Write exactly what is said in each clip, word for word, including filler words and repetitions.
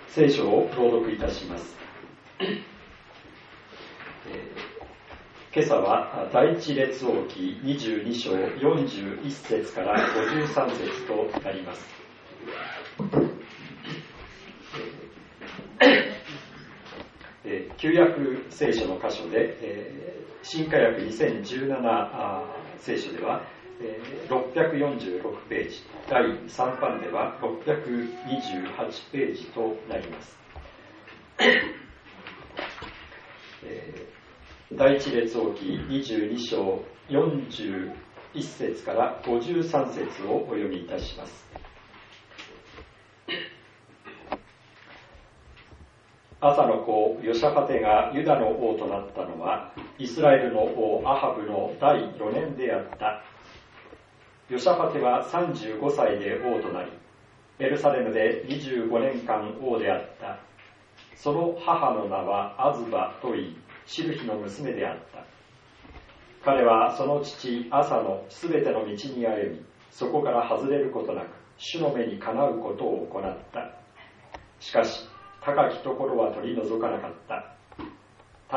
聖書を朗読いたします。今朝は第一列王記にじゅうに章よんじゅういち節からごじゅうさん節となります。旧約聖書の箇所で、新化訳にせんじゅうなな聖書ではろっぴゃくよんじゅうろくページ、だいさん版ではろっぴゃくにじゅうはちページとなります。第一列王記にじゅうに章よんじゅういち節からごじゅうさん節をお読みいたします。アサの子ヨシャファテがユダの王となったのはイスラエルの王アハブのだいよねんであった。ヨシャファテはさんじゅうごさいで王となり、エルサレムでにじゅうごねんかん王であった。その母の名はアズバといい、シルヒの娘であった。彼はその父アサのすべての道に歩み、そこから外れることなく主の目にかなうことを行った。しかし高きところは取り除かなかった。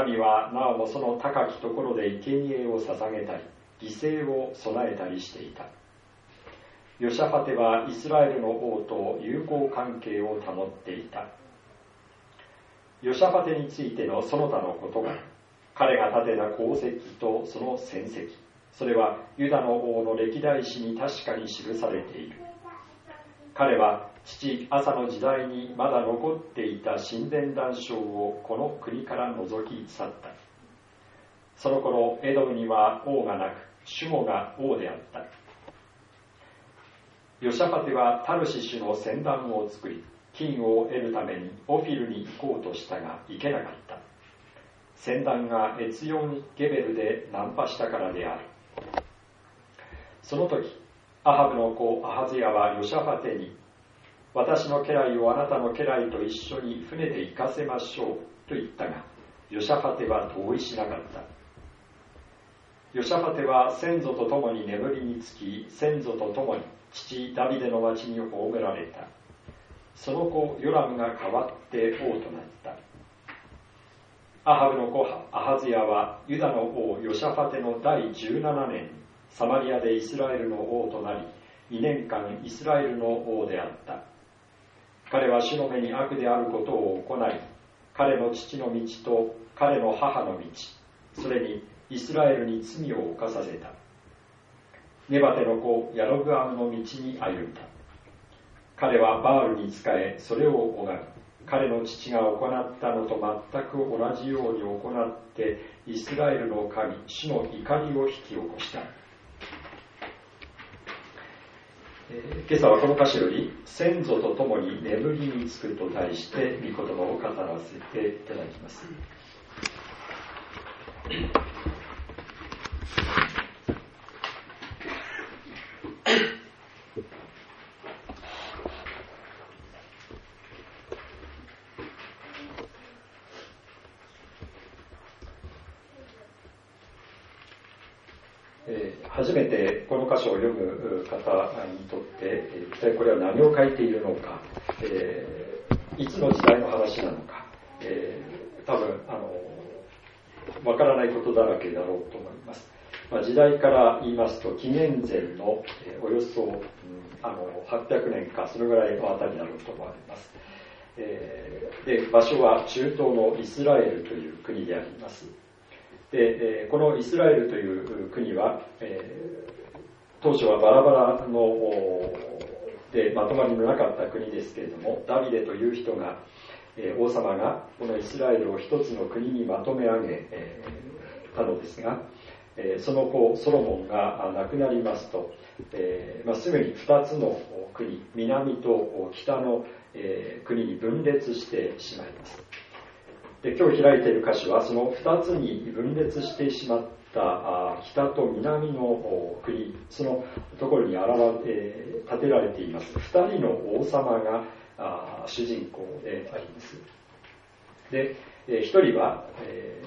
民はなおもその高きところで生贄を捧げたり犠牲を備えたりしていた。ヨシャファテはイスラエルの王と友好関係を保っていた。ヨシャファテについてのその他のことが、彼が立てた功績とその戦績、それはユダの王の歴代史に確かに記されている。彼は父アサの時代にまだ残っていた神殿壇章をこの国から除き去った。その頃エドムには王がなく、シュモが王であった。ヨシャファテはタルシシュの船団を作り、金を得るためにオフィルに行こうとしたが行けなかった。船団がエツヨンゲベルで難破したからである。その時アハブの子アハズヤはヨシャファテに、私の家来をあなたの家来と一緒に船で行かせましょうと言ったが、ヨシャファテは同意しなかった。ヨシャファテは先祖と共に眠りにつき、先祖と共に父ダビデの町に葬られた。その子ヨラムが代わって王となった。アハブの子アハズヤはユダの王ヨシャファテのだいじゅうななねんにサマリアでイスラエルの王となり、にねんかんイスラエルの王であった。彼は主の目に悪であることを行い、彼の父の道と彼の母の道、それにイスラエルに罪を犯させた。ネバテの子ヤロブアムの道に歩んだ。彼はバールに仕え、それを拝み、彼の父が行ったのと全く同じように行ってイスラエルの神主の怒りを引き起こした。今朝はこの箇所より先祖と共に眠りにつくと題して御言葉を語らせていただきます。初めてこの箇所を読む方にとって一体これは何を書いているのか、えー、いつの時代の話なのか、えー、多分あのわからないことだらけだろうと思います。まあ、時代から言いますと紀元前の、えー、およそ、うん、あのはっぴゃくねんかそのぐらいのあたりだろうと思われます。えー、で場所は中東のイスラエルという国であります。でこのイスラエルという国は、えー、当初はバラバラのでまとまりのなかった国ですけれども、ダビデという人が、えー、王様がこのイスラエルを一つの国にまとめ上げ、えー、たのですが、えー、その子ソロモンが亡くなりますと、えーまあ、すぐに二つの国、南と北の、えー、国に分裂してしまいます。で今日開いている箇所はそのふたつに分裂してしまった北と南の国、そのところに現れ、建てられていますふたりの王様が主人公であります。でひとりは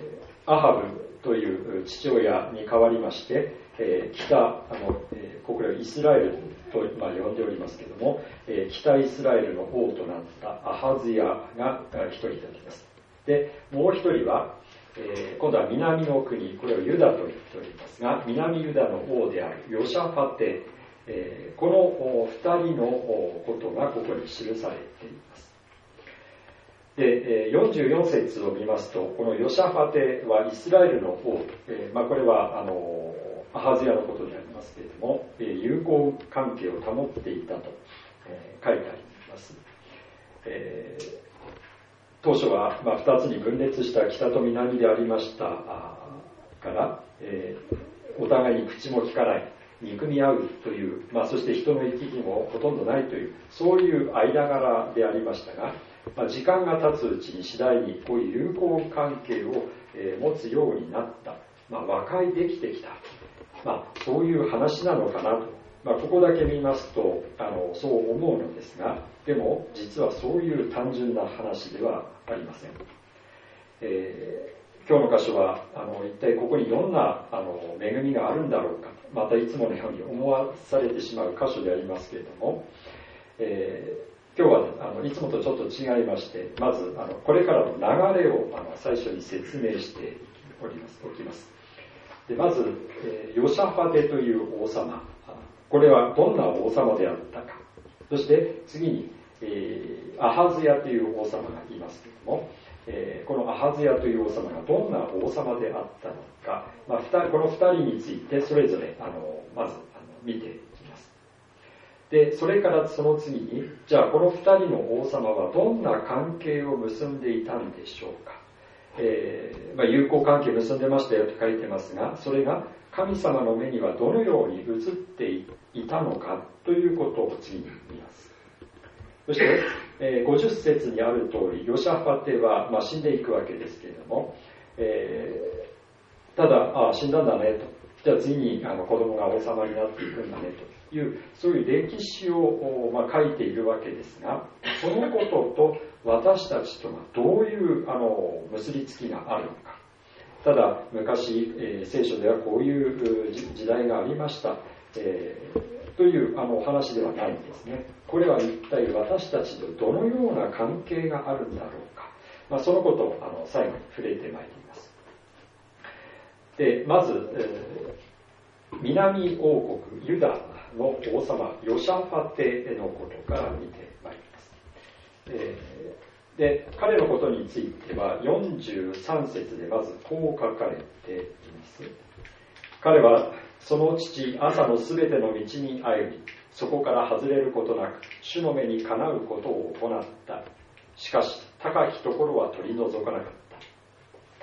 アハブという父親に代わりまして、えー、北あの、えー、これはイスラエルと、まあ、呼んでおりますけれども、えー、北イスラエルの王となったアハズヤが一人であります。でもう一人は、えー、今度は南の国、これをユダと言っておりますが、南ユダの王であるヨシャファテ、えー、この二人のことがここに記されています。でよんじゅうよん節を見ますと、このヨシャファテはイスラエルの王、えーまあ、これはあのアハズヤのことでありますけれども、えー、友好関係を保っていたと、えー、書いてあります。えー、当初は、まあ、ふたつに分裂した北と南でありましたから、えー、お互いに口も利かない、憎み合うという、まあ、そして人の行き来もほとんどないという、そういう間柄でありましたが、まあ、時間が経つうちに次第にこういう友好関係を、えー、持つようになった、まあ、和解できてきた、まあ、そういう話なのかなと、まあ、ここだけ見ますとあのそう思うのですが、でも実はそういう単純な話ではありません。えー、今日の箇所はあの一体ここにどんなあの恵みがあるんだろうか、またいつものように思わされてしまう箇所でありますけれども、えー今日は、ね、あのいつもとちょっと違いまして、まずあのこれからの流れをあの最初に説明しておりますおきます。でまず、えー、ヨシャファテという王様、これはどんな王様であったか。そして次に、えー、アハズヤという王様がいますけれども、えー、このアハズヤという王様がどんな王様であったのか、まあ、このふたりについてそれぞれあのまずあの見ていきます。でそれからその次に、じゃあこのふたりの王様はどんな関係を結んでいたんでしょうか。えーまあ、友好関係を結んでましたよと書いてますが、それが神様の目にはどのように映っていたのかということを次に見ます。そして、えー、ごじゅっ節にある通り、ヨシャファテは、まあ、死んでいくわけですけれども、えー、ただあ死んだんだねと、じゃあ次にあの子供が王様になっていくんだねという、そういう歴史を、まあ、書いているわけですが、そのことと私たちとはどういうあの結びつきがあるのか。ただ昔、えー、聖書ではこういう時代がありました、えー、というあの話ではないんですね。これは一体私たちとどのような関係があるんだろうか、まあ、そのことをあの最後に触れてまいります。でまず、えー、南王国ユダの王様ヨシャファテのことから見てまいります。えーで彼のことについてはよんじゅうさん節でまずこう書かれています。彼はその父アサのすべての道に歩み、そこから外れることなく主の目にかなうことを行った。しかし高きところは取り除かなかった。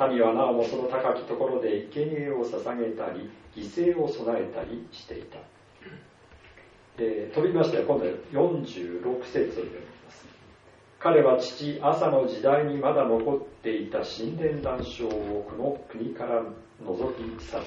民はなおもその高きところで生贄を捧げたり犠牲を備えたりしていた。えー、飛びましては今度はよんじゅうろく節を読みます。彼は父アサの時代にまだ残っていた神殿壇章をこの国から除き去った。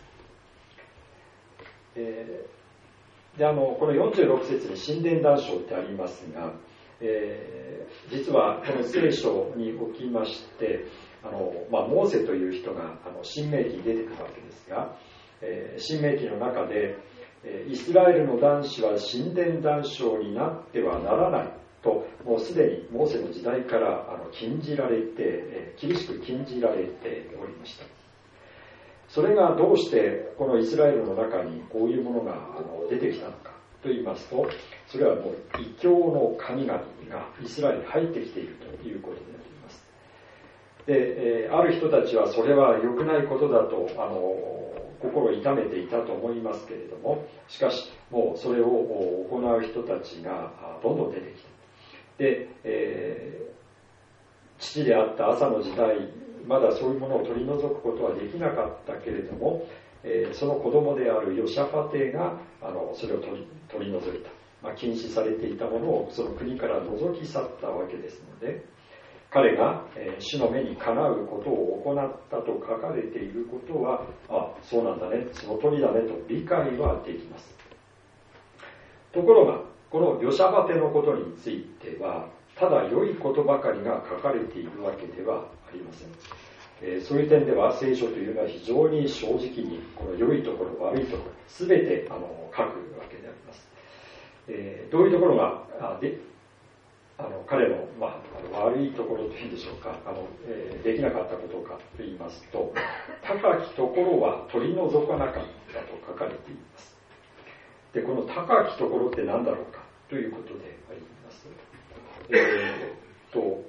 えー、であのこのよんじゅうろく節に神殿壇章ってありますが、えー、実はこの聖書におきましてあの、まあ、モーセという人があの新明記に出てくるわけですが、えー、新明記の中でイスラエルの男子は神殿壇章になってはならないともうすでにモーセの時代からあの禁じられて厳しく禁じられておりました。それがどうしてこのイスラエルの中にこういうものがあの出てきたのかと言いますと、それはもう異教の神々がイスラエルに入ってきているということであります。で、えー、ある人たちはそれは良くないことだとあの心を痛めていたと思いますけれども、しかしもうそれを行う人たちがどんどん出てきて、で、えー、父であった朝の時代まだそういうものを取り除くことはできなかったけれども、えー、その子供であるヨシャファテがあのそれを取り、取り除いた、まあ、禁止されていたものをその国から除き去ったわけですので、彼が、えー、主の目にかなうことを行ったと書かれていることは、あ、そうなんだね、その通りだねと理解はできます。ところがこのヨシャファテのことについてはただ良いことばかりが書かれているわけではありません。 えー、そういう点では聖書というのは非常に正直にこの良いところ悪いところ全てあの書くわけであります。えー、どういうところがあであの彼の、まあ、あの悪いところというんでしょうか、あの、えー、できなかったことかといいますと、高きところは取り除かなかったと書かれています。で、この高きところって何だろうかということであります。えー、と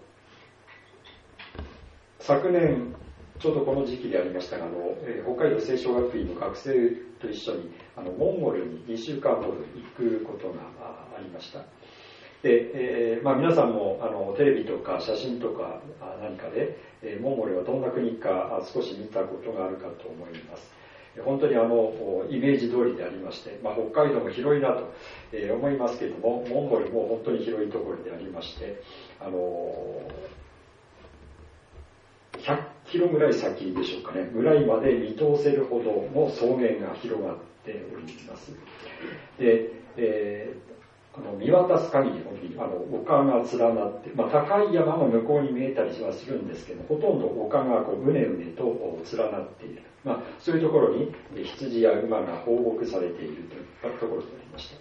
昨年ちょうどこの時期でありましたが、あの、えー、北海道聖書学院の学生と一緒にあのモンゴルににしゅうかんほど行くことがありました。で、えーまあ、皆さんもあのテレビとか写真とか何かで、えー、モンゴルはどんな国か少し見たことがあるかと思います。本当にあのイメージ通りでありまして、まあ、北海道も広いなと、えー、思いますけれども、モンゴルも本当に広いところでありまして、あのひゃっキロぐらい先でしょうかね、ぐらいまで見通せるほどの草原が広がっております。で、えーあの見渡す限り本当にあの丘が連なって、まあ、高い山の向こうに見えたりはするんですけど、ほとんど丘がこううねうねと連なっている、まあ、そういうところに羊や馬が放牧されているというところでありました。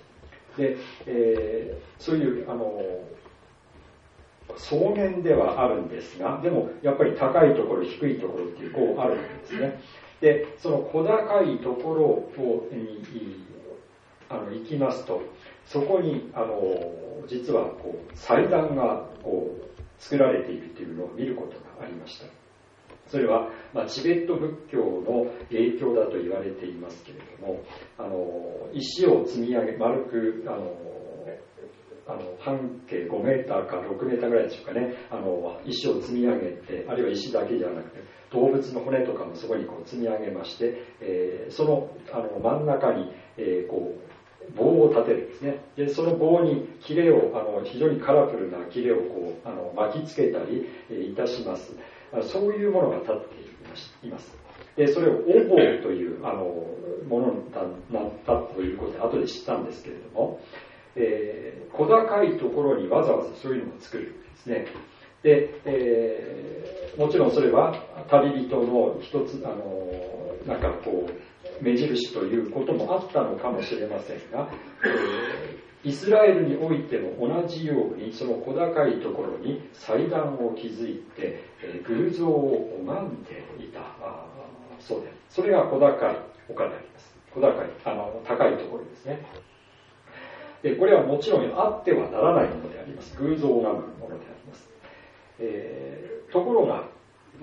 で、えー、そういうあの草原ではあるんですが、でもやっぱり高いところ低いところっていうこうあるんですね。で、その小高いところをにあの行きますと、そこにあの実はこう祭壇がこう作られているというのを見ることがありました。それは、まあ、チベット仏教の影響だと言われていますけれども、あの石を積み上げ丸くあのあの半径ごメーターかろくメーターぐらいでしょうかね、あの石を積み上げて、あるいは石だけじゃなくて動物の骨とかもそこにこう積み上げまして、えー、その、あの真ん中に、えー、こう棒を立てるんですね。で、その棒にキレを、あの非常にカラフルなキレをこうあの巻きつけたり、えー、いたします。そういうものが立っています。で、それをお坊というあのものになったということで後で知ったんですけれども、えー、小高いところにわざわざそういうのを作るんですね。で、えー、もちろんそれは旅人の一つ、あのなんかこう目印ということもあったのかもしれませんが、えー、イスラエルにおいても同じようにその小高いところに祭壇を築いて、えー、偶像を拝んでいたそうで、それが小高い丘であります。小高い、あの高いところですね。で、これはもちろんあってはならないものであります。偶像を拝むものであります。えー、ところが、うん、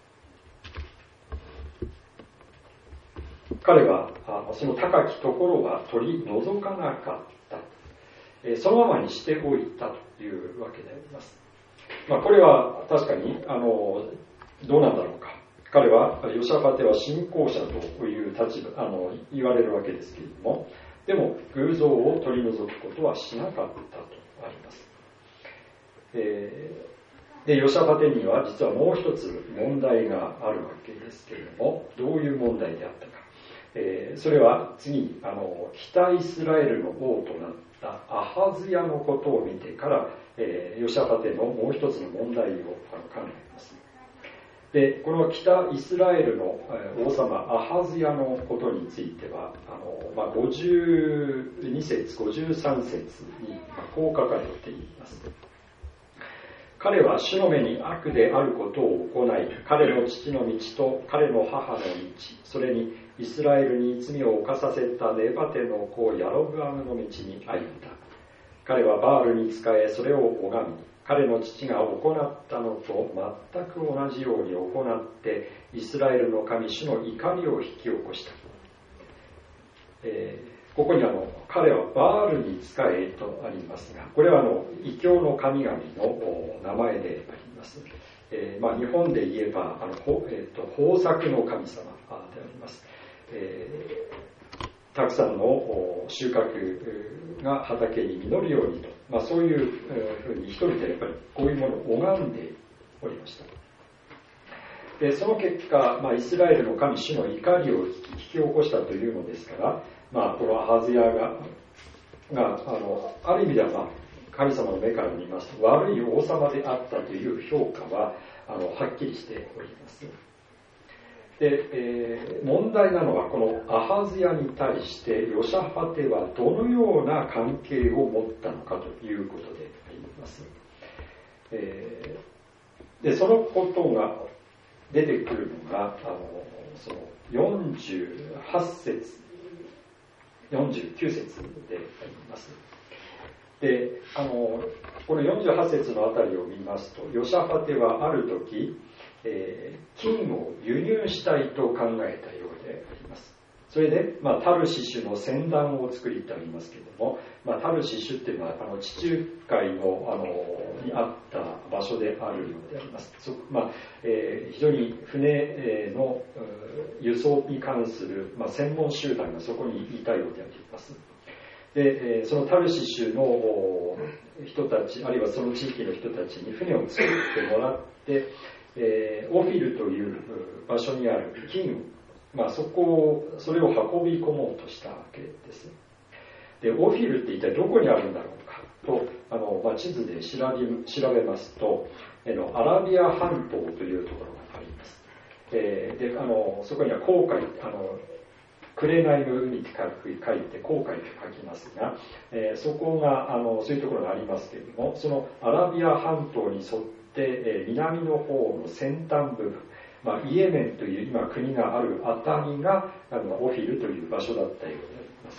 彼はあその高きところは取り除かなかった、えー、そのままにしておいたというわけであります。まあ、これは確かにあのどうなんだろうか。彼はヨシャファテは信仰者という立場あの言われるわけですけれども、でも偶像を取り除くことはしなかったとあります。えー、でヨシャファテには実はもう一つ問題があるわけですけれども、どういう問題であったか。えー、それは次にあの北イスラエルの王となったアハズヤのことを見てから、えー、ヨシャファテのもう一つの問題を考えます。で、この北イスラエルの王様アハズヤのことについてはあの、まあ、ごじゅうにせつごじゅうさんせつにこう書かれています。彼は主の目に悪であることを行い、彼の父の道と彼の母の道、それにイスラエルに罪を犯させたネバテの子ヤロブアムの道に歩んだ。彼はバールに仕え、それを拝み、彼の父が行ったのと全く同じように行って、イスラエルの神主の怒りを引き起こした。えー、ここにあの彼はバールに仕えとありますが、これはあの異教の神々の名前であります。えーまあ、日本で言えばあの、えー、と豊作の神様であります。えー、たくさんの収穫が畑に実るようにと、まあ、そういうふうに一人でやっぱりこういうものを拝んでおりました。でその結果、まあ、イスラエルの神主の怒りを引き起こしたというのですから、まあ、このアハズヤががあのある意味では、まあ、 神様の目から見ますと悪い王様であったという評価はあのはっきりしております。で、えー、問題なのはこのアハズヤに対してヨシャファテはどのような関係を持ったのかということであります。えー、でそのことが出てくるのがあのそのよんじゅうはち節よんじゅうきゅう節であります。であのこのよんじゅうはち節のあたりを見ますと、ヨシャファテはある時えー、金を輸入したいと考えたようであります。それで、まあ、タルシシュの船団を作りとありますけれども、まあ、タルシシュっていうのはあの地中海の、あのにあった場所であるようであります。そまあえー、非常に船の輸送に関する、まあ、専門集団がそこにいたようであります。でそのタルシシュの人たち、あるいはその地域の人たちに船を作ってもらって、えー、オフィルという場所にある金、まあ、そこをそれを運び込もうとしたわけです。でオフィルって一体どこにあるんだろうかとあの、まあ、地図で調べ、調べますと、えのアラビア半島というところがあります。えー、であのそこには航海、あの紅の海って書いて航海と書きますが、えー、そこがあのそういうところがありますけれども、そのアラビア半島に沿ってで南の方の先端部分、まあ、イエメンという今国があるあたりがあのオフィルという場所だったようであります。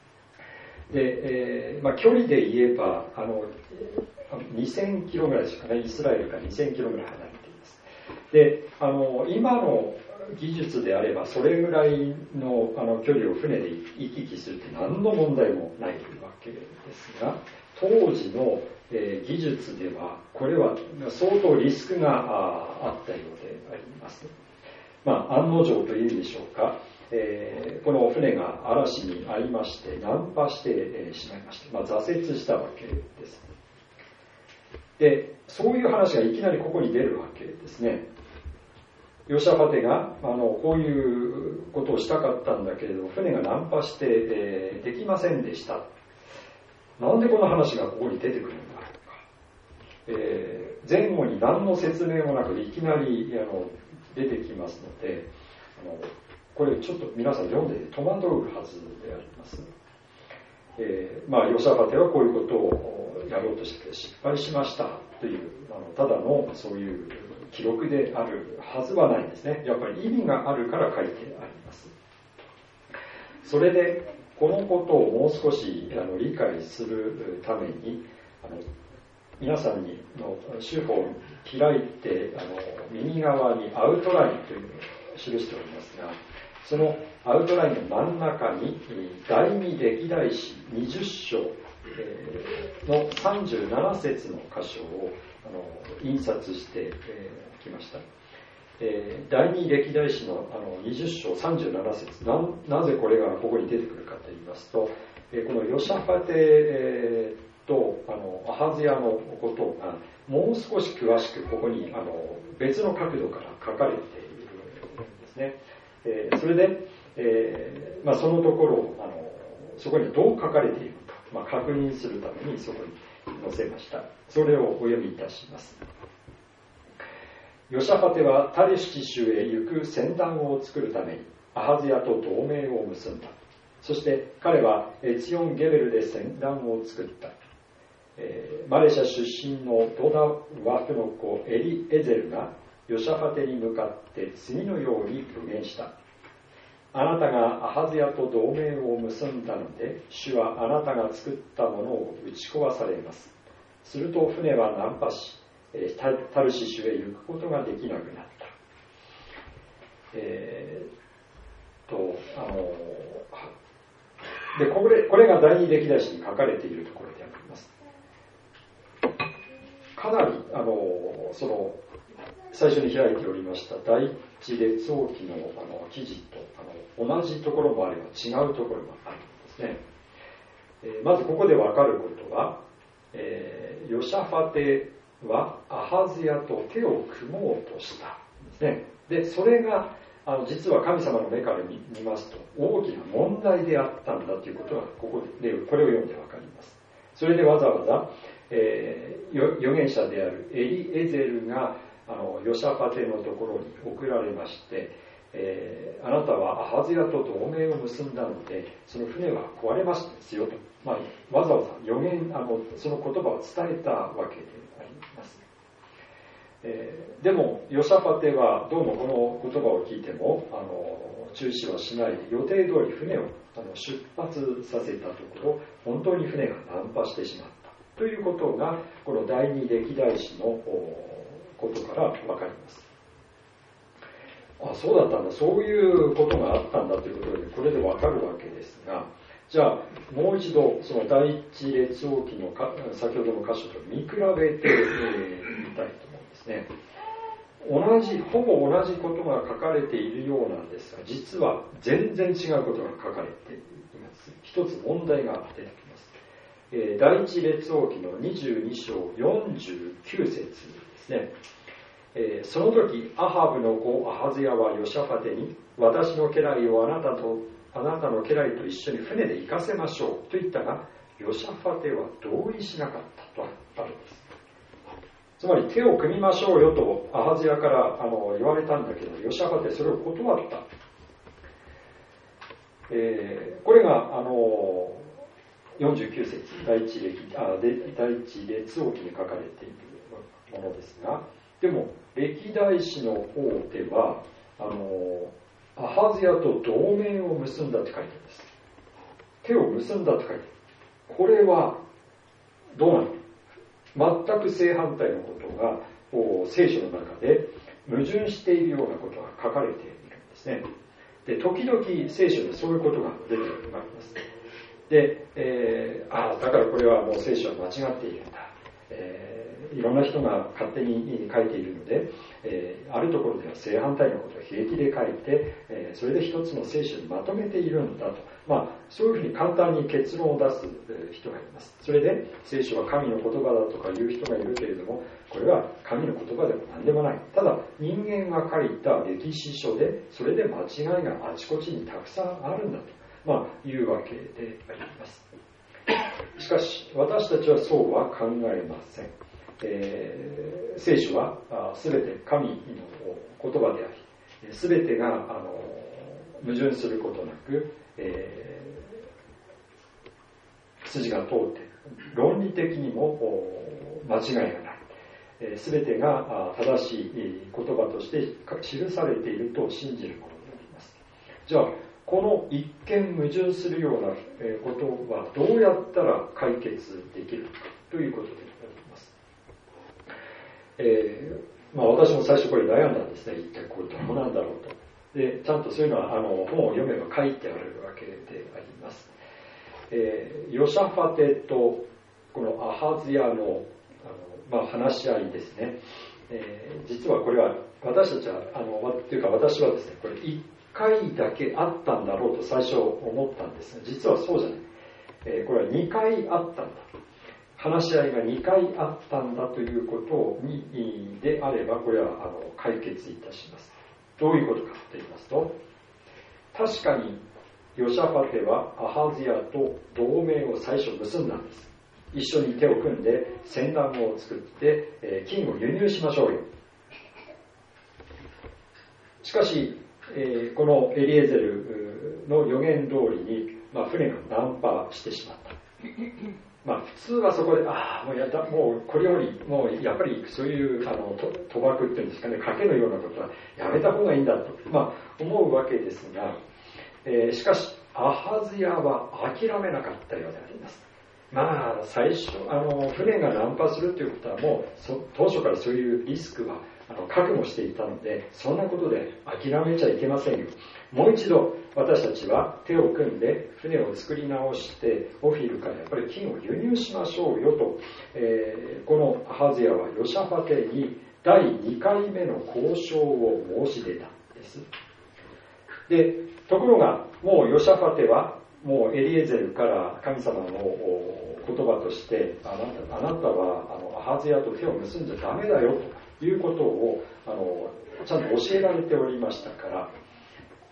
で、えーまあ、距離で言えばあのにせんキロぐらいですかね、イスラエルからにせんキロぐらい離れています。であの今の技術であればそれぐらい の, あの距離を船で行き来するって何の問題もないわけですが、当時のえー、技術ではこれは相当リスクが あ, あったようであります。まあ、案の定というでしょうか、えー、この船が嵐に遭いまして難破して、えー、しまいました。まあ、挫折したわけです。でそういう話がいきなりここに出るわけですね。ヨシャファテがあのこういうことをしたかったんだけれど船が難破して、えー、できませんでした。なんでこの話がここに出てくるんだろうか。えー、前後に何の説明もなくいきなりあの出てきますので、あのこれちょっと皆さん読んで戸惑うはずであります。えー、まあヨシャファテはこういうことをやろうとして失敗しましたというあのただのそういう記録であるはずはないんですね。やっぱり意味があるから書いてあります。それでこのことをもう少しあの理解するためにあの皆さんにの手法を開いてあの右側にアウトラインというのを記しておりますが、そのアウトラインの真ん中に第二歴代史にじゅっ章のさんじゅうなな節の箇所をあの印刷しておきました。えー、第二歴代史 の, あのにじゅっ章さんじゅうなな節 な, なぜこれがここに出てくるかと言いますと、えー、このヨシャファテ、えー、とあのアハズヤのことがもう少し詳しくここにあの別の角度から書かれているんですね。えー、それで、えーまあ、そのところをあのそこにどう書かれているのか、まあ、確認するためにそこに載せました。それをお読みいたします。ヨシャファテはタルシシュへ行く船団を作るためにアハズヤと同盟を結んだ。そして彼はエツヨンゲベルで船団を作った。えー、マレシャ出身のドダワフの子エリエゼルがヨシャファテに向かって次のように予言した。あなたがアハズヤと同盟を結んだので、主はあなたが作ったものを打ち壊されます。すると船は難破し、タルシシュへ行くことができなくなった。えー、とあのでこれこれが第二歴代史に書かれているところであります。かなりあのその最初に開いておりました第一列王記のあの記事とあの同じところもあれば違うところもあるんですね。えー、まずここで分かることは、えー、ヨシャファテはアハズヤと手を組もうとしたんですね。でそれがあの実は神様の目から 見, 見ますと大きな問題であったんだということがここでこれを読んで分かります。 それでわざわざ、えー、預言者であるエリエゼルがあのヨシャファテのところに送られまして、えー、あなたはアハズヤと同盟を結んだのでその船は壊れますですよと、まあ、わざわざ預言あのその言葉を伝えたわけであります。えー、でもヨシャファテはどうもこの言葉を聞いてもあの中止はしないで予定通り船をあの出発させたところ本当に船が難破してしまったということがこの第二歴代史のことから分かります。あ、そうだったんだ、そういうことがあったんだということでこれで分かるわけですが、じゃあもう一度その第一列王記のか先ほどの箇所と見比べてみ、えー、たいと思うんですね。同じほぼ同じことが書かれているようなんですが、実は全然違うことが書かれています。一つ問題が出てきます。えー、第一列王記のにじゅうに章よんじゅうきゅう節ですね。えー、その時アハブの子アハズヤはヨシャファテに、私の家来をあなたとあなたの家来と一緒に船で行かせましょうと言ったが、ヨシャファテは同意しなかったとあるんです。つまり手を組みましょうよとアハズヤからあの言われたんだけど、ヨシャファテそれを断った。えー、これがあのよんじゅうきゅう節第一列あ第一列王記に書かれているものですが、でも歴代史の方ではあのアハズヤと同盟を結んだって書いてあるんです。手を結んだって書いてある。これはどうなの？全く正反対のことが聖書の中で矛盾しているようなことが書かれているんですね。で、時々聖書でそういうことが出てまいります。で、えー、ああ、だからこれはもう聖書は間違っているんだ。えー、いろんな人が勝手に書いているので、えー、あるところでは正反対のことを平気で書いて、えー、それで一つの聖書にまとめているんだと、まあ、そういうふうに簡単に結論を出す人がいます。それで聖書は神の言葉だとか言う人がいるけれども、これは神の言葉でも何でもない。ただ人間が書いた歴史書でそれで間違いがあちこちにたくさんあるんだと、まあ、いうわけであります。しかし私たちはそうは考えません。えー、聖書はすべて神の言葉であり、すべてがあの矛盾することなく、えー、筋が通って論理的にも間違いがない、すべてが正しい言葉として記されていると信じるものであります。じゃあこの一見矛盾するようなことはどうやったら解決できるかということであります。えーまあ、私も最初これ悩んだんですね。一体これどうなんだろうと。で、ちゃんとそういうのはあの本を読めば書いてあるわけであります。えー、ヨシャファテとこのアハズヤの、あの、まあ、話し合いですね。えー、実はこれは私たちはあのというか私はですね、これ一回だけあったんだろうと最初思ったんですが、実はそうじゃない。えー、これはにかいあったんだ。話し合いがにかいあったんだということにであれば、これはあの解決いたします。どういうことかと言いますと、確かにヨシャファテはアハズヤと同盟を最初結んだんです。一緒に手を組んで船団を作って、えー、金を輸入しましょうよ。しかし、えー、このエリエゼルの予言通りに、まあ、船が難破してしまった。まあ、普通はそこで、ああ、もうやだ、もうこれより、もうやっぱりそういうあの賭博っていうんですかね、賭けのようなことはやめた方がいいんだと、まあ、思うわけですが、えー、しかし、アハズヤは諦めなかったようであります。まあ、最初、あの、船が難破するということはもう、そ当初からそういうリスクはあの覚悟していたので、そんなことで諦めちゃいけませんよ。もう一度私たちは手を組んで船を作り直してオフィルからやっぱり金を輸入しましょうよと、えー、このアハズヤはヨシャファテにだいにかいめの交渉を申し出たんです。で、ところがもうヨシャファテはもうエリエゼルから神様の言葉としてあなた、あなたはあのアハズヤと手を結んじゃダメだよということをあのちゃんと教えられておりましたから、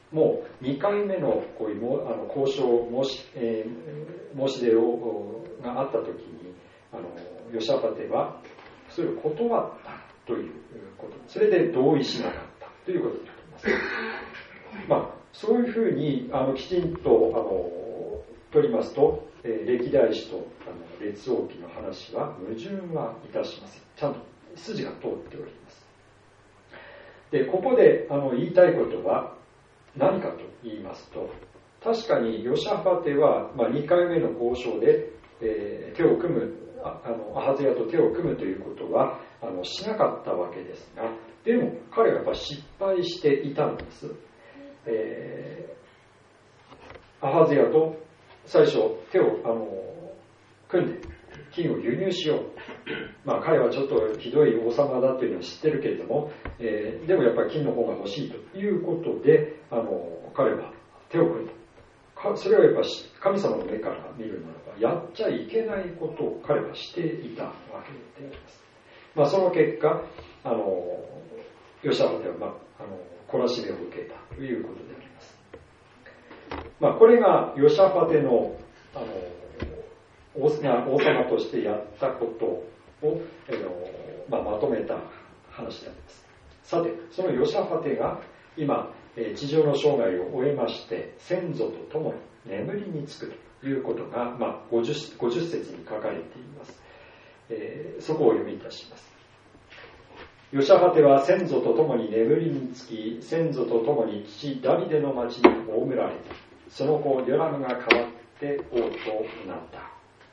もうにかいめのこういうあの交渉申し、えー、申し出をがあった時にあのヨシャファテはそれを断ったということ、それで同意しなかったということになります。まあ、そういうふうにあのきちんとあの取りますと、えー、歴代史とあの列王記の話は矛盾はいたしません。ちゃんと筋が通っております。で、ここであの言いたいことは何かと言いますと、確かにヨシャファテは、まあ、にかいめの交渉で、えー、手を組むああのアハズヤと手を組むということはあのしなかったわけですが、でも彼はやっぱり失敗していたんです。えー、アハズヤと最初手をあの組んで金を輸入しよう。まあ彼はちょっとひどい王様だというのは知ってるけれども、えー、でもやっぱり金の方が欲しいということで、あの彼は手を組んだ。それはやっぱり神様の目から見るならばやっちゃいけないことを彼はしていたわけであります。まあその結果、あのヨシャファテは、まあ、あの懲らしめを受けたということであります。まあこれがヨシャファテのあの王様としてやったことを、えーまあ、まとめた話であります。さて、そのヨシャファテが今、えー、地上の生涯を終えまして先祖と共に眠りにつくということが、まあ、50, 50節に書かれています、えー、そこを読みいたします。ヨシャファテは先祖と共に眠りにつき、先祖と共に父ダビデの町に葬られた。その子ヨラムが代わって王となった。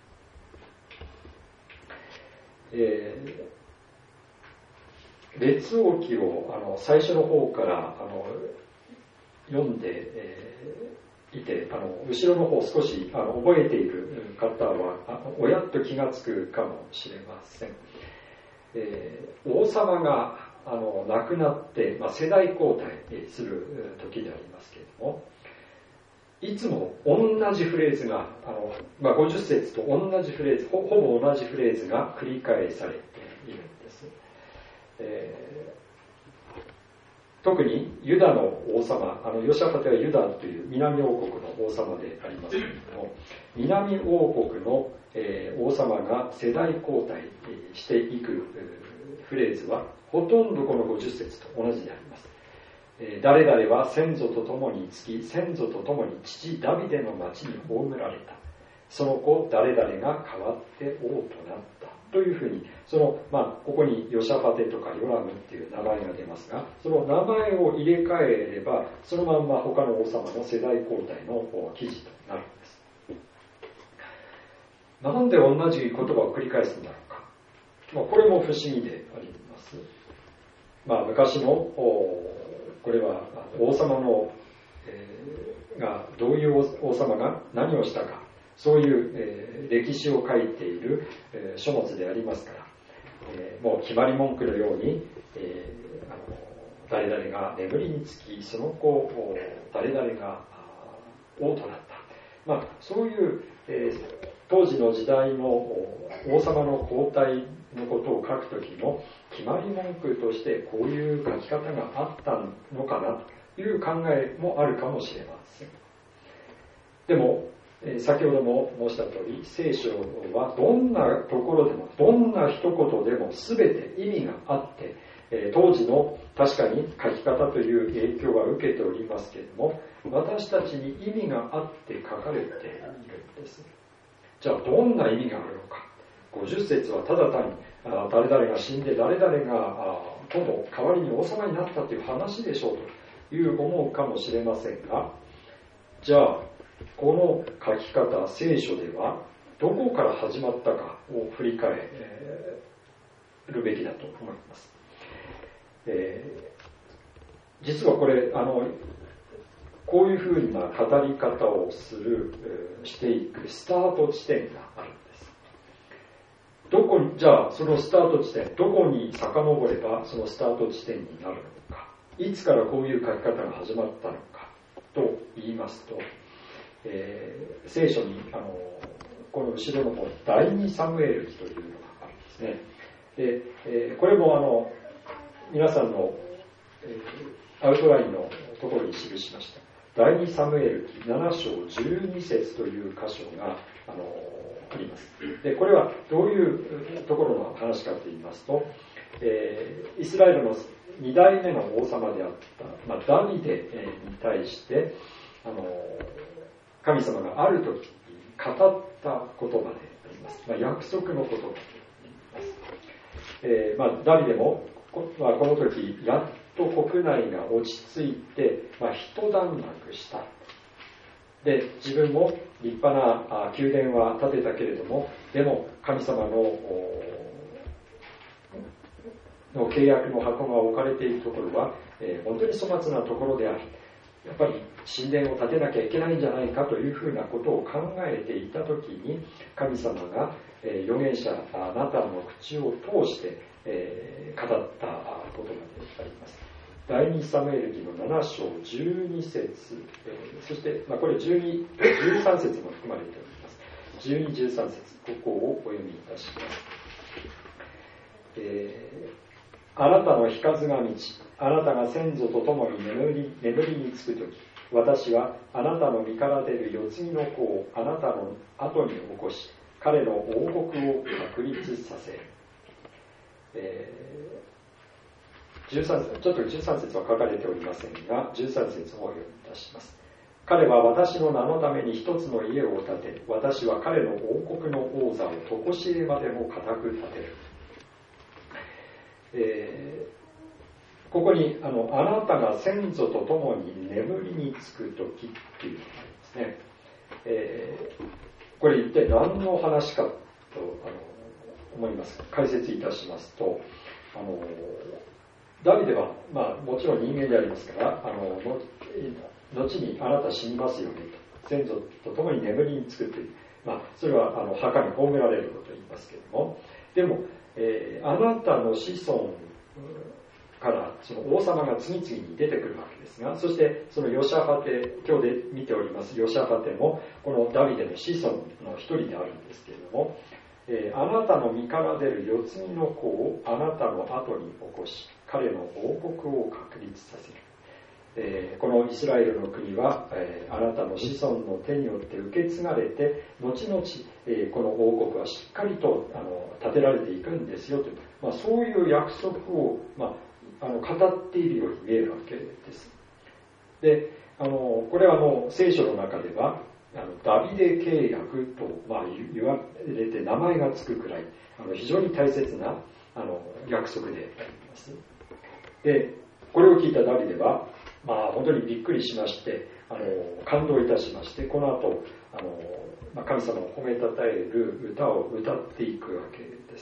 えー、列王記をあの最初の方からあの読んで、えー、いてあの後ろの方少しあの覚えている方はおやっと気がつくかもしれません。えー、王様があの亡くなって、まあ、世代交代する時でありますけれども、いつも同じフレーズがあの、まあ、ごじゅっ節と同じフレーズ ほ, ほぼ同じフレーズが繰り返されているんです、えー、特にユダの王様、あのヨシャファテはユダという南王国の王様でありますけれども、南王国の、えー、王様が世代交代していくフレーズはほとんどこのごじゅっ節と同じであります。誰々は先祖と共につき、先祖と共に父ダビデの町に葬られた。その子誰々が代わって王となったというふうに、そのまあここにヨシャファテとかヨラムっていう名前が出ますが、その名前を入れ替えればそのまんま他の王様の世代交代の記事となるんです。なんで同じ言葉を繰り返すんだろうか。まあ、これも不思議であります。まあ昔のこれは王様の、えー、がどういう王様が何をしたか、そういう、えー、歴史を書いている、えー、書物でありますから、えー、もう決まり文句のように、えー、あの誰々が眠りにつき、その子誰々が王となった、まあ、そういう、えー、当時の時代の王様の交代のことを書くときの決まり文句としてこういう書き方があったのかなという考えもあるかもしれません。でも、えー、先ほども申した通り、聖書はどんなところでもどんな一言でも全て意味があって、えー、当時の確かに書き方という影響は受けておりますけれども、私たちに意味があって書かれているんです。じゃあどんな意味があるのか。ごじゅっ節はただ単にあ誰々が死んで誰々が今度代わりに王様になったという話でしょうという思うかもしれませんが、じゃあこの書き方、聖書ではどこから始まったかを振り返るべきだと思います。えー、実はこれあのこういうふうな語り方をするしていくスタート地点があるんです。どこに、じゃあそのスタート地点、どこに遡ればそのスタート地点になるのか、いつからこういう書き方が始まったのかと言いますと、えー、聖書にあのこの後ろの方第二サムエル記というのがあるんですね。で、えー、これもあの皆さんの、えー、アウトラインのところに記しました。 第二サムエル記なな章じゅうに節という箇所があのあります。でこれはどういうところの話かといいますと、えー、イスラエルのに代目の王様であった、まあ、ダビデに対してあの神様がある時に語った言葉であります。まあ、約束の言葉であります。えーまあ、ダビデもこ,、まあ、この時やっと国内が落ち着いて、まあ、一段落した。で自分も立派な宮殿は建てたけれども、でも神様のの契約の箱が置かれているところは、えー、本当に粗末なところであり、やっぱり神殿を建てなきゃいけないんじゃないかというふうなことを考えていたときに、神様が、えー、預言者ナタンの口を通して、えー、語った言葉であります。第二サムエル記のなな章じゅうに節、えー、そして、まあ、これじゅうに、じゅうさん節も含まれております。じゅうに、じゅうさん節、ここをお読みいたします。えーあなたの日数が満ち、あなたが先祖と共に眠り、眠りにつくとき、私はあなたの身から出る世継ぎの子をあなたの後に起こし、彼の王国を確立させる。えー、じゅうさん節、ちょっとじゅうさん節は書かれておりませんが、じゅうさん節をお読みいたします。彼は私の名のために一つの家を建て、私は彼の王国の王座を常しえまでも固く建てる。えー、ここにあのあなたが先祖と共に眠りにつくときっていうのがありますね。えー、これ一体何の話かとあの思います。解説いたしますと、あのダビデは、まあ、もちろん人間でありますから、あの後にあなた死にますよねと、先祖と共に眠りにつくという、まあ、それはあの墓に葬られることを言いますけれども、でもえー、あなたの子孫からその王様が次々に出てくるわけですが、そしてそのヨシャファテ、今日で見ておりますヨシャファテもこのダビデの子孫の一人であるんですけれども、えー、あなたの身から出る世継ぎの子をあなたの後に起こし、彼の王国を確立させる。えー、このイスラエルの国は、えー、あなたの子孫の手によって受け継がれて、後々、えー、この王国はしっかりとあの建てられていくんですよという、まあ、そういう約束を、まあ、あの語っているように見えるわけです。で、あのこれはあの聖書の中ではあのダビデ契約と、まあ、言われて名前がつくくらいあの非常に大切なあの約束であります。で、これを聞いたダビデはまあ、本当にびっくりしまして、あの感動いたしまして、この後あの、まあ、神様を褒めたたえる歌を歌っていくわけです。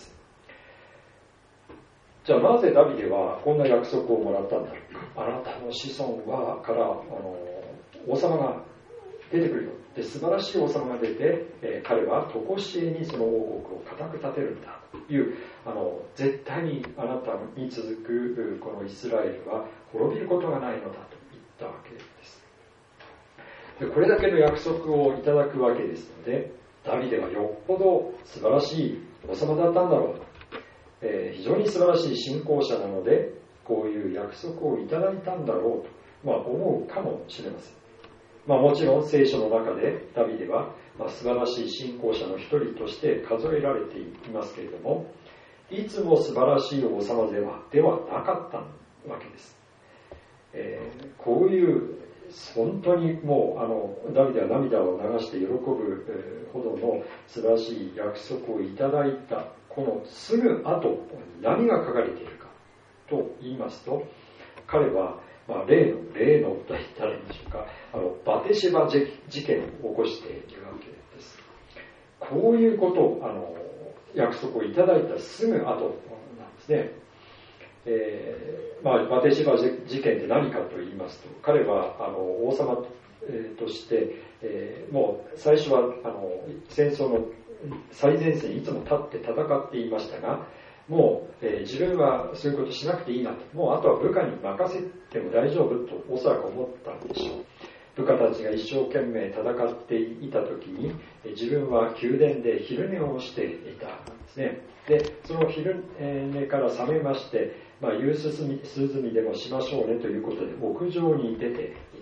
じゃあなぜダビデはこんな約束をもらったんだろうか。あなたの子孫はからあの王様が出てくるよ。で素晴らしい王様が出て、えー、彼は常しえにその王国を固く立てるんだというあの絶対にあなたに続くこのイスラエルは滅びることがないのだと言ったわけです。でこれだけの約束をいただくわけですので、ダビデはよっぽど素晴らしい王様だったんだろうと、えー、非常に素晴らしい信仰者なのでこういう約束をいただいたんだろうと、まあ、思うかもしれません。まあ、もちろん聖書の中でダビデは、まあ、素晴らしい信仰者の一人として数えられていますけれども、いつも素晴らしい王様ではではなかったわけです。えー、こういう本当にもうあのダビデは涙を流して喜ぶほどの素晴らしい約束をいただいたこのすぐ後何が書かれているかと言いますと、彼はまあ、例の、例のと言ったらいいんでしょうか、あのバテシバ事件を起こしているわけです。こういうことをあの約束をいただいたすぐ後なんですね。えーまあ、バテシバ事件って何かと言いますと、彼はあの王様として、えー、もう最初はあの戦争の最前線にいつも立って戦っていましたが、もう、えー、自分はそういうことしなくていいなと、もうあとは部下に任せても大丈夫とおそらく思ったんでしょう。部下たちが一生懸命戦っていた時に、えー、自分は宮殿で昼寝をしていたんですね。でその昼寝から覚めまして、まあ、夕涼みでもしましょうねということで屋上に出ていた。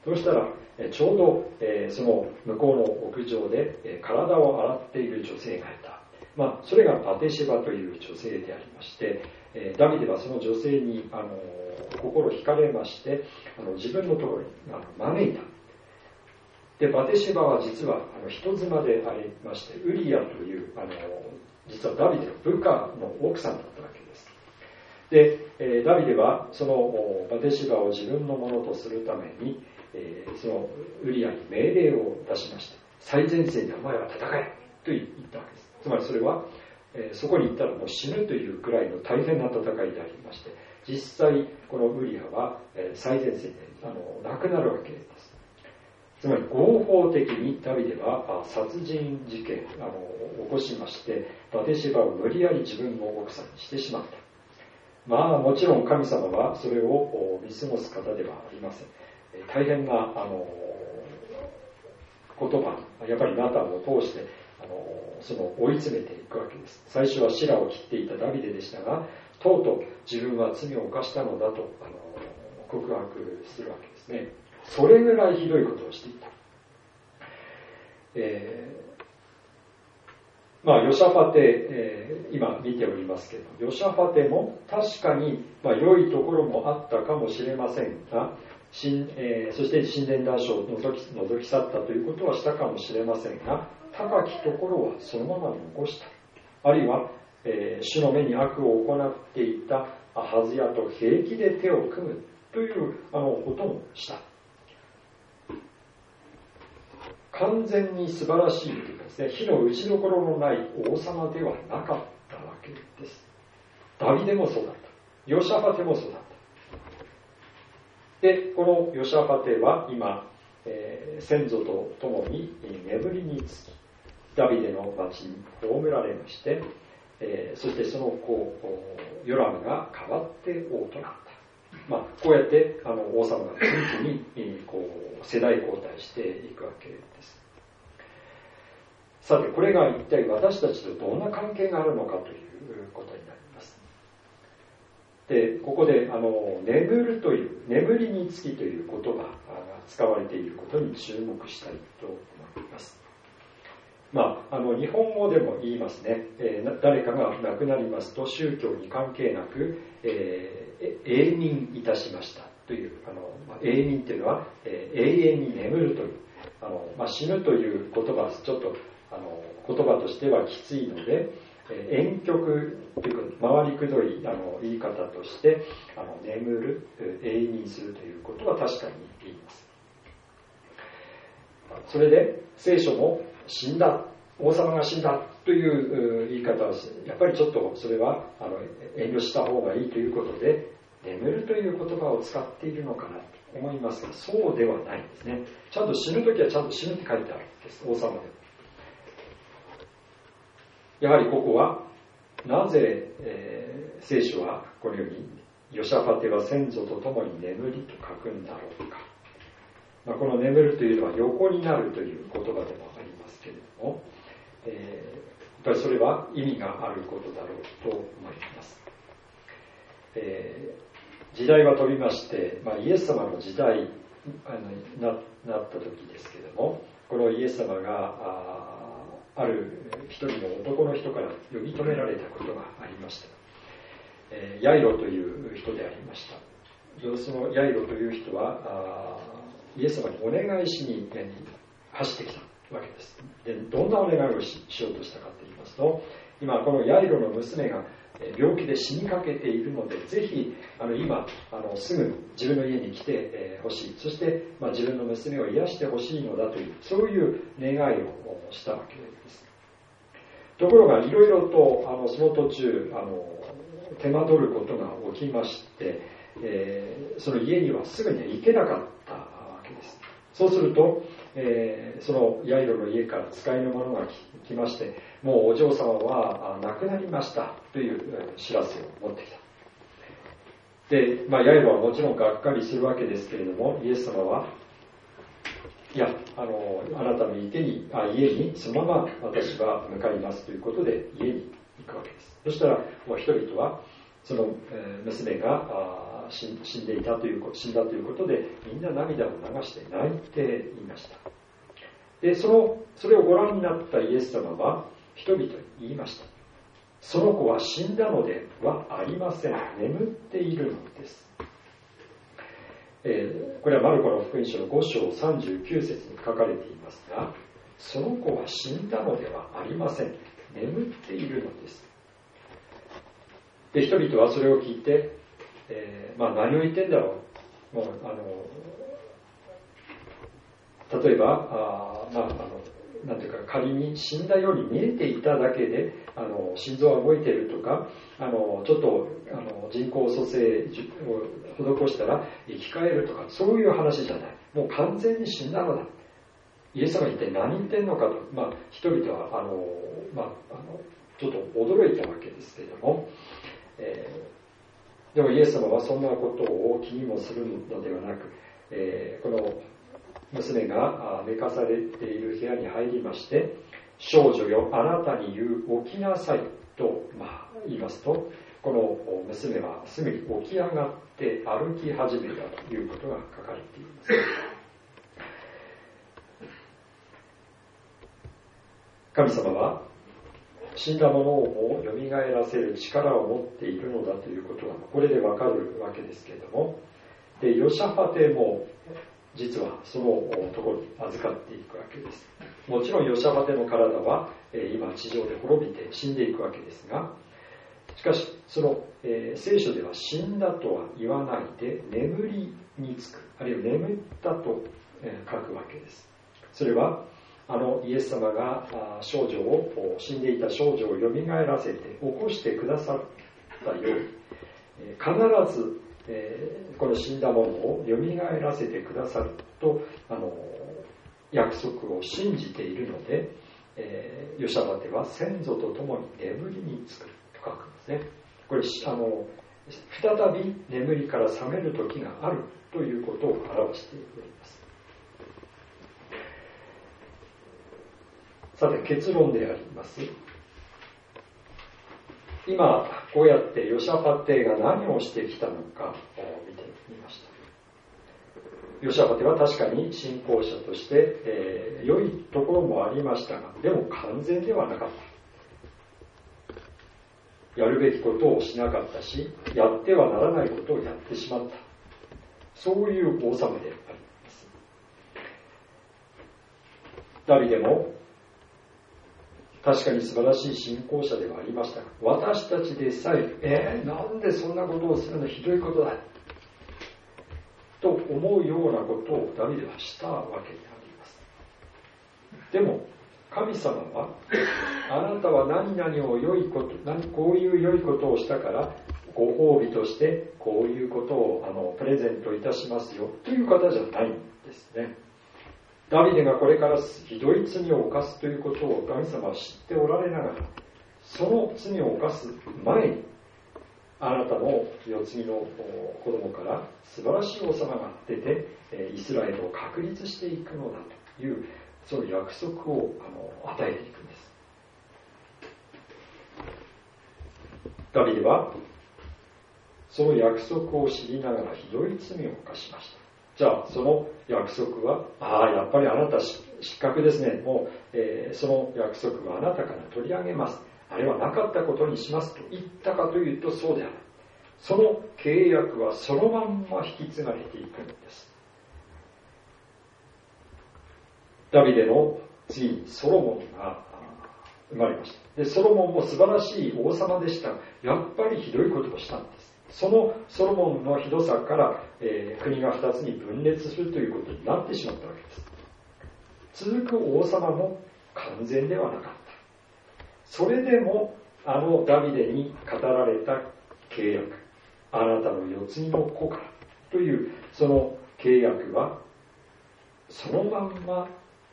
そうしたらちょうど、えー、その向こうの屋上で、えー、体を洗っている女性がいた。まあ、それがバテシバという女性でありまして、えー、ダビデはその女性に、あのー、心惹かれまして、あの自分のところにあの招いた。で、バテシバは実はあの人妻でありまして、ウリアという、あのー、実はダビデの部下の奥さんだったわけです。で、えー、ダビデはそのバテシバを自分のものとするために、えー、そのウリアに命令を出しまして、最前線でお前は戦えと言ったわけです。つまりそれは、えー、そこに行ったらもう死ぬというくらいの大変な戦いでありまして、実際このウリアは、えー、最前線であの亡くなるわけです。つまり合法的にダビデは殺人事件あの起こしまして、バテシバを無理やり自分の奥さんにしてしまった。まあもちろん神様はそれを見過ごす方ではありません。大変なあの言葉、やっぱりナタンを通してあのその追い詰めていくわけです。最初はシラを切っていたダビデでしたが、とうとう自分は罪を犯したのだとあの告白するわけですね。それぐらいひどいことをしていた。えー、まあヨシャファテ、えー、今見ておりますけど、ヨシャファテも確かに、まあ、良いところもあったかもしれませんが、神えー、そして神殿断書を除き、除き去ったということはしたかもしれませんが、高きところはそのまま残した。あるいは、えー、主の目に悪を行っていたアハズヤと平気で手を組むというあのこともした。完全に素晴らしいというかですね、火の打ちどころのない王様ではなかったわけです。ダビデもそうだった。ヨシャファテもそうだった。で、このヨシャファテは今、えー、先祖と共に眠りにつき、ダビデの町に葬られまして、えー、そしてその子、ヨラムが代わって王となった。まあ、こうやってあの王様が次々にこう世代交代していくわけです。さて、これが一体私たちとどんな関係があるのかということになります。で、ここであの眠るという、眠りにつきという言葉が使われていることに注目したいと思います。まあ、あの日本語でも言いますね、えー、誰かが亡くなりますと宗教に関係なく、えー、永眠いたしましたという、あの、まあ、永眠というのは、えー、永遠に眠るという、あの、まあ、死ぬという言葉はちょっとあの言葉としてはきついので、えー、婉曲というか回りくどいあの言い方としてあの眠る、永眠するということは確かに言います。それで聖書も死んだ、王様が死んだという言い方をして、やっぱりちょっとそれはあの遠慮した方がいいということで、眠るという言葉を使っているのかなと思いますが、そうではないんですね。ちゃんと死ぬときはちゃんと死ぬって書いてあるんです、王様で。やはりここは、なぜ、えー、聖書はこのように、ヨシャファテは先祖と共に眠りと書くんだろうか。まあ、この眠るというのは横になるという言葉でもありますけれども、えー、やっぱりそれは意味があることだろうと思います。えー、時代は飛びまして、まあ、イエス様の時代あの な, なった時ですけれども、このイエス様が あ, ある一人の男の人から呼び止められたことがありました。えー、ヤイロという人でありました。そのヤイロという人はあイエス様にお願いしに走ってきたわけです。で、どんなお願いを し, しようとしたかと言いますと、今このヤイロの娘が病気で死にかけているので、ぜひあの今あのすぐ自分の家に来てほしい、そして、まあ、自分の娘を癒してほしいのだという、そういう願いをしたわけです。ところがいろいろとあのその途中あの手間取ることが起きまして、えー、その家にはすぐには行けなかったわけです。そうすると、えー、そのヤイロの家から使いの者が来まして、もうお嬢様は亡くなりましたという知らせを持ってきた。で、まあ、ヤイロはもちろんがっかりするわけですけれども、イエス様はいや、あのあなたの家にあ家にそのまま私は向かいますということで家に行くわけです。そしたらもう人々はその、えー、娘があ死んでいたという死んだということで、みんな涙を流して泣いていました。で、そのそれをご覧になったイエス様は人々に言いました。その子は死んだのではありません。眠っているのです。えー、これはマルコの福音書のご章さんじゅうきゅう節に書かれていますが、その子は死んだのではありません。眠っているのです。で、人々はそれを聞いて、えーまあ、何を言ってんだろう。もうあの例えば、あまああのなんていうか、仮に死んだように見えていただけで、あの心臓が動いているとか、あのちょっとあの人工蘇生を施したら生き返るとか、そういう話じゃない。もう完全に死んだのだ。イエス様は一体何言ってんのかと、まあ、人々はあの、まあ、あのちょっと驚いたわけですけれども、えー、でもイエス様はそんなことを気にもするのではなく、えー、この娘が寝かされている部屋に入りまして、少女よ、あなたに言う、起きなさいと、まあ、言いますと、この娘はすぐに起き上がって歩き始めたということが書かれています。神様は死んだものをよみがえらせる力を持っているのだということはこれでわかるわけですけれども、でヨシャファテも実はそのところに預かっていくわけです。もちろんヨシャファテの体は今地上で滅びて死んでいくわけですが、しかしその、えー、聖書では死んだとは言わないで眠りにつく、あるいは眠ったと、えー、書くわけです。それはあのイエス様が少女を死んでいた少女をよみがえらせて起こしてくださったように、えー、必ずえー、この死んだものをよみがえらせてくださるとあの約束を信じているので、えー、ヨシャファテは先祖と共に眠りにつくと書くんですね。これあの再び眠りから覚める時があるということを表しております。さて結論であります。今こうやってヨシャファテが何をしてきたのかを見てみました。ヨシャファテは確かに信仰者として、えー、良いところもありましたが、でも完全ではなかった。やるべきことをしなかったし、やってはならないことをやってしまった。そういう王様であります。ダビデも確かに素晴らしい信仰者ではありましたが、私たちでさえ、えー、なんでそんなことをするの、ひどいことだと思うようなことをダビデはしたわけであります。でも神様は、あなたは何々を良いこと、こういう良いことをしたからご褒美としてこういうことをあのプレゼントいたしますよという方じゃないんですね。ダビデがこれからひどい罪を犯すということを神様は知っておられながら、その罪を犯す前にあなたの世継ぎの子供から素晴らしい王様が出てイスラエルを確立していくのだというその約束をあの与えていくんです。ダビデはその約束を知りながらひどい罪を犯しました。じゃあその約束は、ああやっぱりあなた失格ですね、もう、えー、その約束はあなたから取り上げます、あれはなかったことにしますと言ったかというとそうではない。その契約はそのまんま引き継がれていくのです。ダビデの次にソロモンが生まれました。でソロモンも素晴らしい王様でしたが、やっぱりひどいことをしたんです。そのソロモンのひどさから、えー、国が二つに分裂するということになってしまったわけです。続く王様も完全ではなかった。それでもあのダビデに語られた契約、あなたの世継ぎの子からというその契約はそのまんま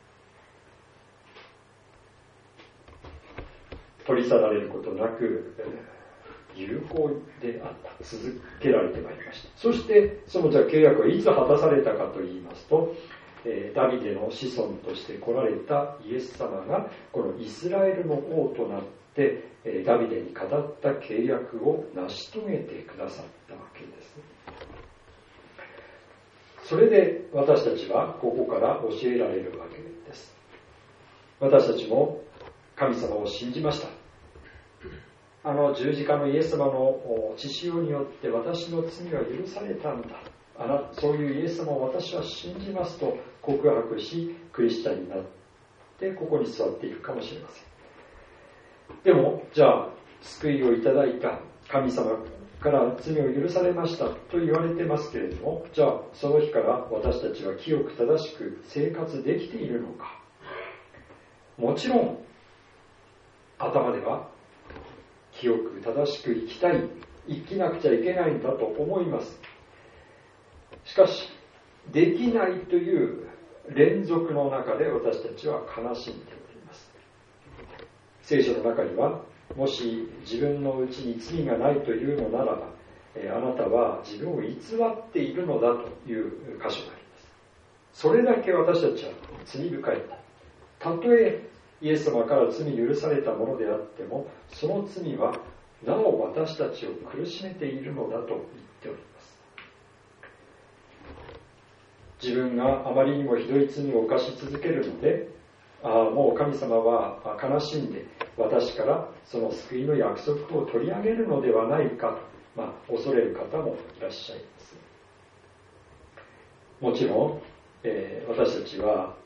取り去られることなく有効であった、続けられてまいりました。そしてそのじゃあ契約はいつ果たされたかといいますと、えー、ダビデの子孫として来られたイエス様がこのイスラエルの王となって、 ダビデに語った契約を成し遂げてくださったわけです。それで私たちはここから教えられるわけです。私たちも神様を信じました。あの十字架のイエス様の血潮によって私の罪は許されたんだ。あなそういうイエス様を私は信じますと告白し、クリスチャンになってここに座っていくかもしれません。でもじゃあ救いをいただいた神様から罪を許されましたと言われてますけれども、じゃあその日から私たちは清く正しく生活できているのか。もちろん頭では清く正しく生きたい、生きなくちゃいけないんだと思います。しかしできないという連続の中で私たちは悲しんでおります。聖書の中には、もし自分のうちに罪がないというのならば、あなたは自分を偽っているのだという箇所があります。それだけ私たちは罪深いんだ。たとえイエス様から罪許されたものであっても、その罪はなお私たちを苦しめているのだと言っております。自分があまりにもひどい罪を犯し続けるので、ああもう神様は悲しんで私からその救いの約束を取り上げるのではないかと、まあ、恐れる方もいらっしゃいます。もちろん、えー、私たちは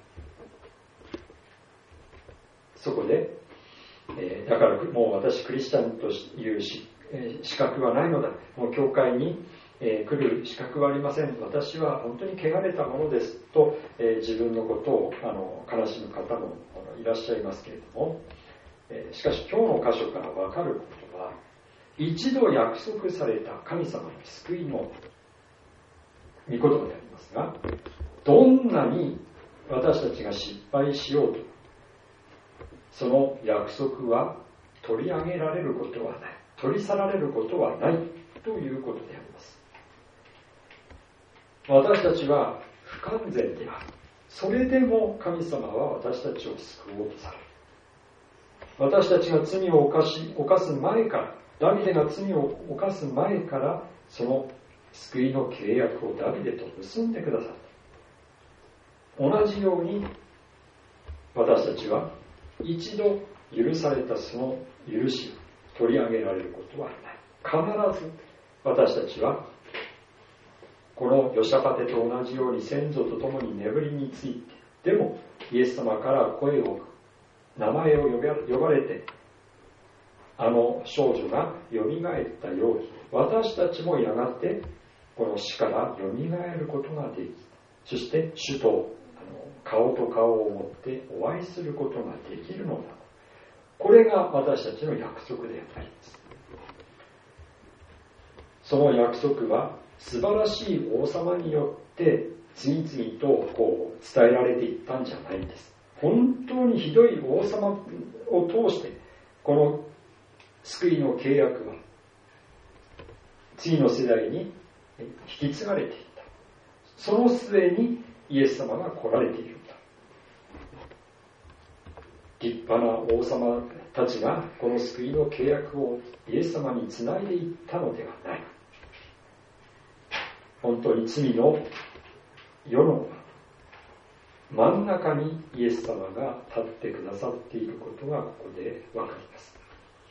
そこで、えー、だからもう私クリスチャンというし、えー、資格はないのだ、もう教会に、えー、来る資格はありません、私は本当に汚れたものですと、えー、自分のことをあの悲しむ方もいらっしゃいますけれども、えー、しかし今日の箇所から分かることは、一度約束された神様の救いの御言葉でありますが、どんなに私たちが失敗しようとその約束は取り上げられることはない、取り去られることはないということであります。私たちは不完全である。それでも神様は私たちを救おうとされる。私たちが罪を犯し、犯す前から、ダビデが罪を犯す前から、その救いの契約をダビデと結んでくださった。同じように私たちは一度許されたその許しを取り上げられることはない。必ず私たちはこのヨシャパテと同じように先祖と共に眠りについて、でもイエス様から声を名前を呼ばれて、あの少女がよみがえったように、私たちもやがてこの死からよみがえることができ、そして主と顔と顔を持ってお会いすることができるのだ。これが私たちの約束であります。その約束は素晴らしい王様によって次々とこう伝えられていったんじゃないんです。本当にひどい王様を通してこの救いの契約は次の世代に引き継がれていった。その末にイエス様が来られているんだ。立派な王様たちがこの救いの契約をイエス様につないでいったのではない。本当に罪の世の真ん中にイエス様が立ってくださっていることがここでわかります。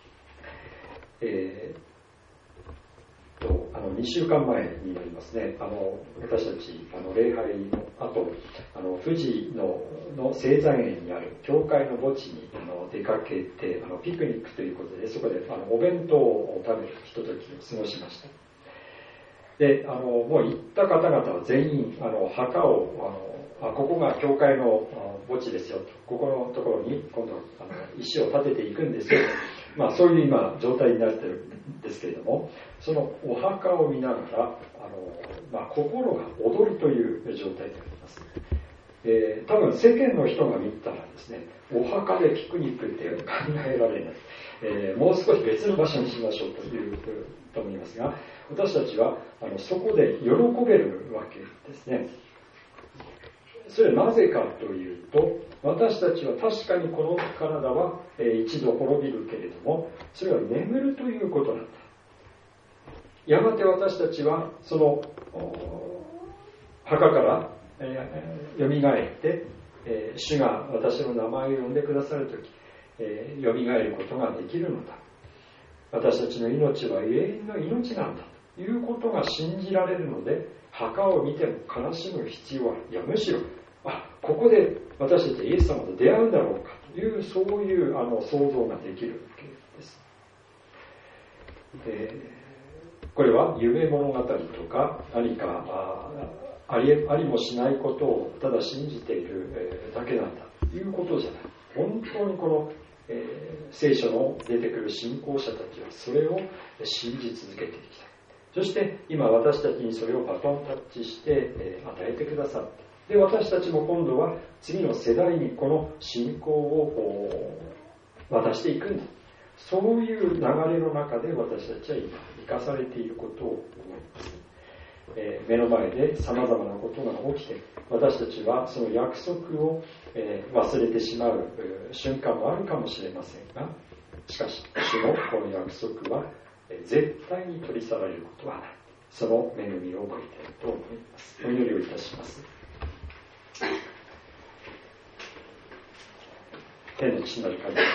えーとあのにしゅうかんまえになりますね。あの私たちあの礼拝の後、あの富士のの聖山園にある教会の墓地にあの出かけて、あのピクニックということでそこであのお弁当を食べるひとときを過ごしました。で、あのもう行った方々は全員あの墓をあのあここが教会の墓地ですよと、ここのところに今度あの石を建てていくんですよと、まあ、そういう今状態になっているんですけれども、そのお墓を見ながらあの、まあ、心が踊りという状態であります。えー、多分世間の人が見たらですね、お墓でピクニックって考えられない、えー、もう少し別の場所にしましょうというと思いますが、私たちはあのそこで喜べるわけですね。 それはなぜかというと、私たちは確かにこの体は一度滅びるけれども、それは眠るということなんだ。やがて私たちはその墓からよみがえって、主が私の名前を呼んでくださるとき、よみがえることができるのだ。私たちの命は永遠の命なんだということが信じられるので、墓を見ても悲しむ必要は、いやむしろ、あ、ここで私たちイエス様と出会うんだろうかという、そういうあの想像ができるわけです。で、これは夢物語とか何か あ, あ, りありもしないことをただ信じている、えー、だけなんだということじゃない。本当にこの、えー、聖書の出てくる信仰者たちはそれを信じ続けてきた。そして今私たちにそれをバトンタッチして、えー、与えてくださった。で、私たちも今度は次の世代にこの信仰を渡していくんだ。そういう流れの中で私たちは今生かされていることを思います。えー、目の前で様々なことが起きて、私たちはその約束を、えー、忘れてしまう、えー、瞬間もあるかもしれませんが、しかし主のこの約束は、えー、絶対に取り去られることはない。その恵みを覚えたいと思います。お祈りをいたします。天の父なる神様、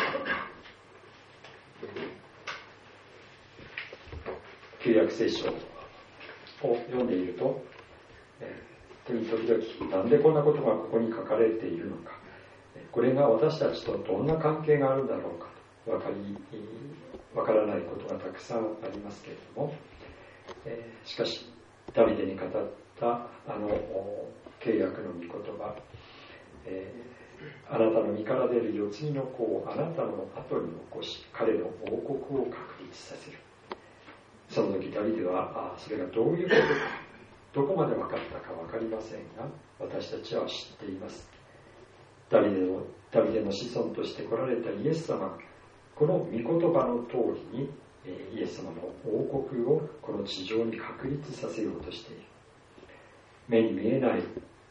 旧約聖書を読んでいると、えー、時々なんでこんなことがここに書かれているのか、これが私たちとどんな関係があるんだろうかと分かり分からないことがたくさんありますけれども、えー、しかしダビデに語ったあの契約の御言葉、えー、あなたの身から出る世継ぎの子をあなたの後に残し、彼の王国を確立させる。その時ダビデはあそれがどういうことか、どこまで分かったか分かりませんが、私たちは知っています。ダビデのダビデの子孫として来られたイエス様がこの御言葉の通りにイエス様の王国をこの地上に確立させようとしている。目に見えない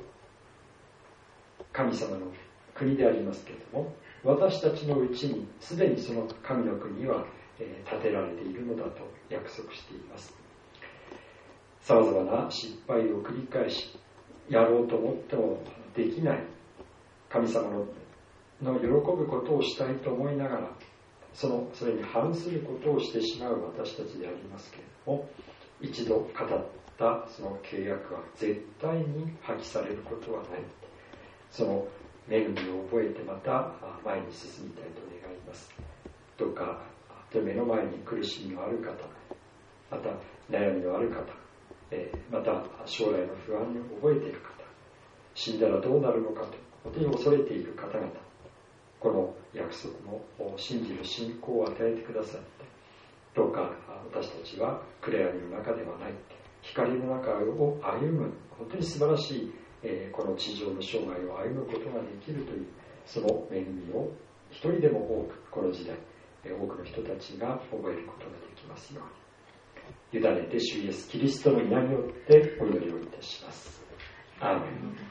神様の国でありますけれども、私たちのうちにすでにその神の国は建てられているのだと約束しています。さまざまな失敗を繰り返し、やろうと思ってもできない神様 の, の喜ぶことをしたいと思いながら、そのそれに反することをしてしまう私たちでありますけれども、一度語ったその契約は絶対に破棄されることはない。その恵みを覚えてまた前に進みたいと願います。どうか目の前に苦しみのある方、また悩みのある方、また将来の不安を覚えている方、死んだらどうなるのかと本当に恐れている方々、この約束も信じる信仰を与えてくださって、どうか私たちは暗闇の中ではない、光の中を歩む、本当に素晴らしいこの地上の生涯を歩むことができるという、その恵みを一人でも多くこの時代多くの人たちが覚えることができますように、委ねて主イエスキリストの皆によってお祈りをいたします。アーメン。